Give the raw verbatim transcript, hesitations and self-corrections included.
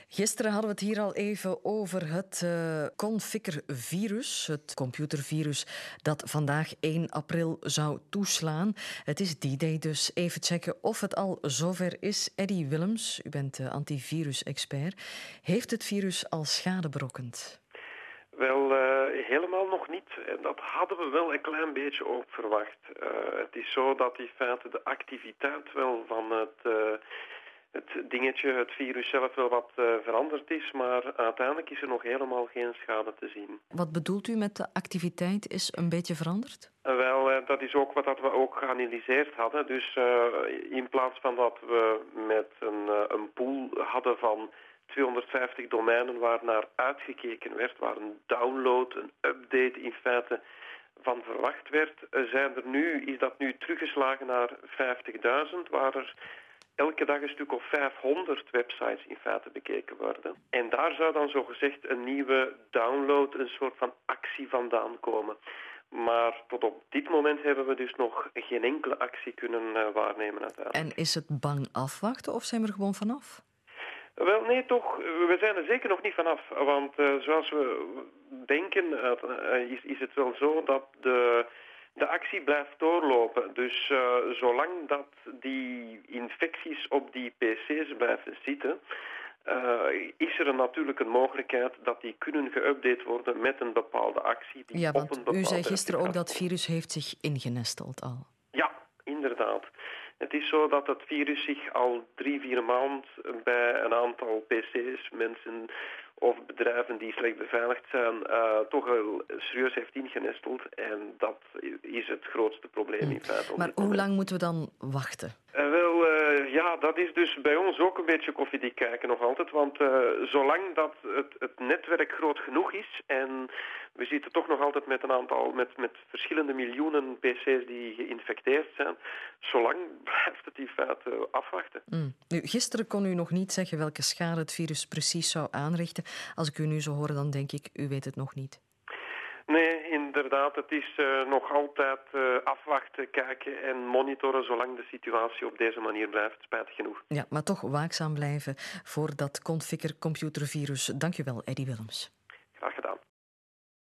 Gisteren hadden we het hier al even over het uh, Conficker-virus, het computervirus dat vandaag één april zou toeslaan. Het is D-Day, dus even checken of het al zover is. Eddy Willems, u bent uh, antivirus-expert. Heeft het virus al schade berokkend? Wel, uh, helemaal nog niet. En dat hadden we wel een klein beetje ook verwacht. Uh, het is zo dat in feite de activiteit wel van het... Uh, Het dingetje, het virus zelf wel wat uh, veranderd is, maar uiteindelijk is er nog helemaal geen schade te zien. Wat bedoelt u met de activiteit is een beetje veranderd? Uh, wel, uh, dat is ook wat dat we ook geanalyseerd hadden. Dus uh, in plaats van dat we met een, uh, een pool hadden van tweehonderdvijftig domeinen waar naar uitgekeken werd, waar een download, een update in feite van verwacht werd, uh, zijn er nu, is dat nu teruggeslagen naar vijftigduizend, waar er elke dag een stuk of vijfhonderd websites in feite bekeken worden. En daar zou dan zogezegd een nieuwe download, een soort van actie vandaan komen. Maar tot op dit moment hebben we dus nog geen enkele actie kunnen uh, waarnemen uiteindelijk. En is het bang afwachten of zijn we er gewoon vanaf? Wel, nee, toch. We zijn er zeker nog niet vanaf. Want uh, zoals we denken, uh, is, is het wel zo dat de... De actie blijft doorlopen, dus uh, zolang dat die infecties op die pc's blijven zitten, uh, is er natuurlijk een mogelijkheid dat die kunnen geüpdate worden met een bepaalde actie. Die ja, want op een bepaalde u zei gisteren ook dat het virus heeft zich ingenesteld al. Ja, inderdaad. Het is zo dat het virus zich al drie, vier maanden bij een aantal pc's, mensen of bedrijven die slecht beveiligd zijn, uh, toch wel serieus heeft ingenesteld. En dat is het grootste probleem in feite. Maar hoe lang moeten we dan wachten? Uh, wel, uh, ja, dat is dus bij ons ook een beetje koffiedik kijken nog altijd. Want uh, zolang dat het, het netwerk groot genoeg is en we zitten toch nog altijd met een aantal, met, met verschillende miljoenen pc's die geïnfecteerd zijn, zolang blijft het in feite afwachten. Mm. Nu, gisteren kon u nog niet zeggen welke schade het virus precies zou aanrichten. Als ik u nu zo hoor, dan denk ik, u weet het nog niet. Nee, inderdaad. Het is uh, nog altijd uh, afwachten, kijken en monitoren zolang de situatie op deze manier blijft, spijtig genoeg. Ja, maar toch waakzaam blijven voor dat Conficker computervirus. Dank u wel, Eddy Willems.